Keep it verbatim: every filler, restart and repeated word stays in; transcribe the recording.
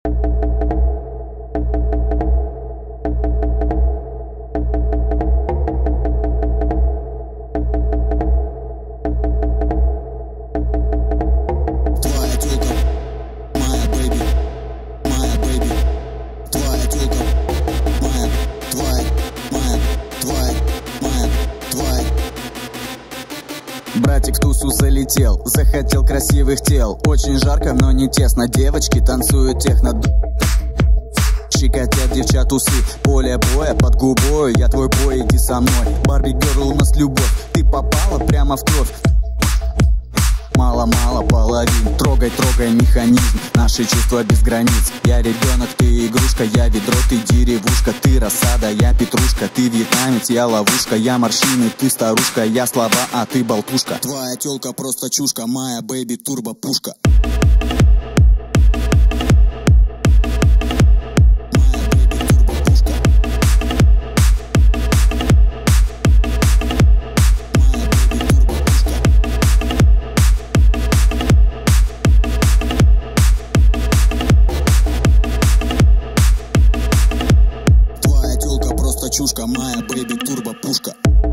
Братик в тусу залетел, захотел красивых тел. Очень жарко, но не тесно, девочки танцуют техно. Щекотят девчат усы, поле боя под губой. Я твой бой, иди со мной. Барби герл, у нас любовь, ты попала прямо в кровь. Мало-мало половин, трогай, трогай механизм. Наши чувства без границ. Я ребенок, ты игрушка, я ведро, ты деревушка. Ты рассада, я петрушка, ты вьетнамец, я ловушка. Я морщины, ты старушка, я слова, а ты болтушка. Твоя тёлка просто чушка, моя бэйби турбо пушка. Чушка, моя бэйби турбо пушка.